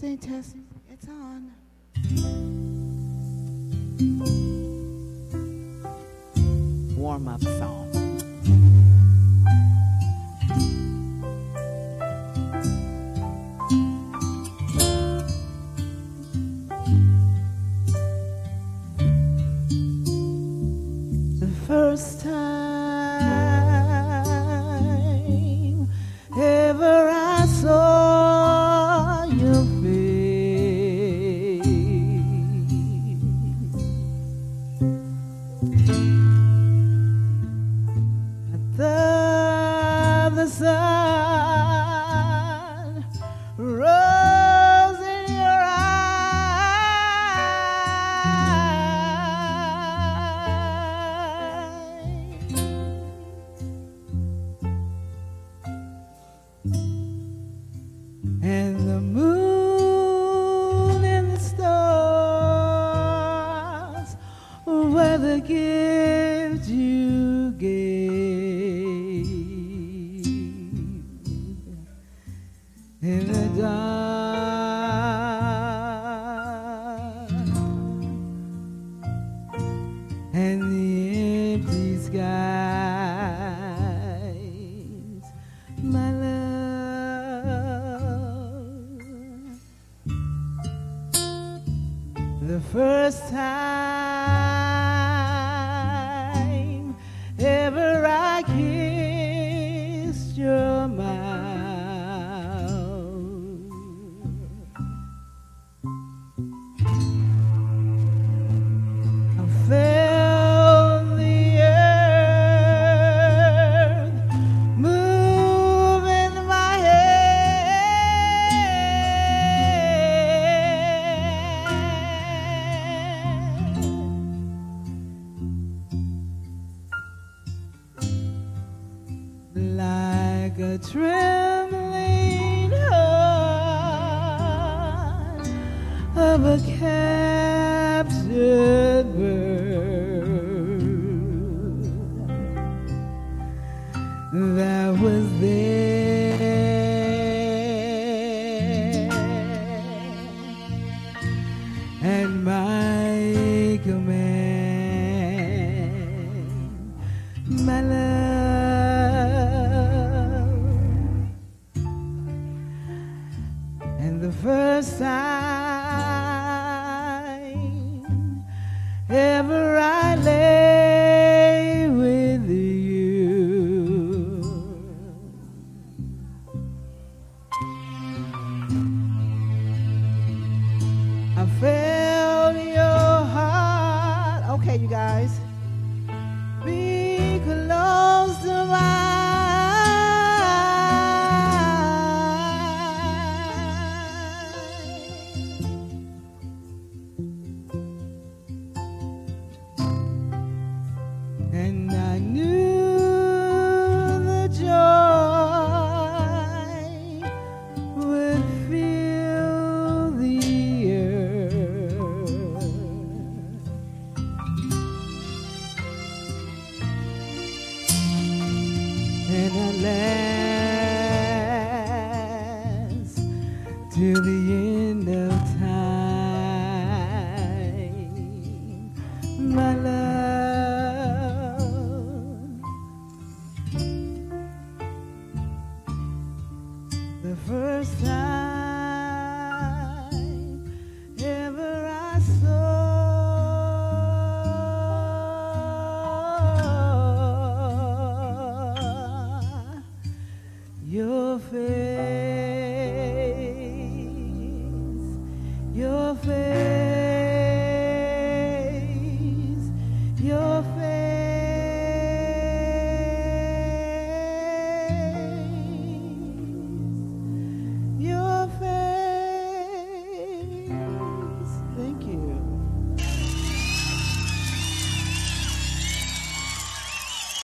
Testing. It's on. Warm-up song. The first time ever I saw your face, the sun rose in your eyes, and the moon and the stars were the gift you gave in the dark, and the empty skies, my love. The first time ever I kissed your mouth, I felt the earth move in my hand, like a trembling heart of a captured bird that was there, and my command, my love. And the first time ever I lay with you, I felt your heart. Okay, you guys, be close to mine, and I knew the joy would fill the earth, and at last till the end of time, my love. The first time ever I saw your face, your face.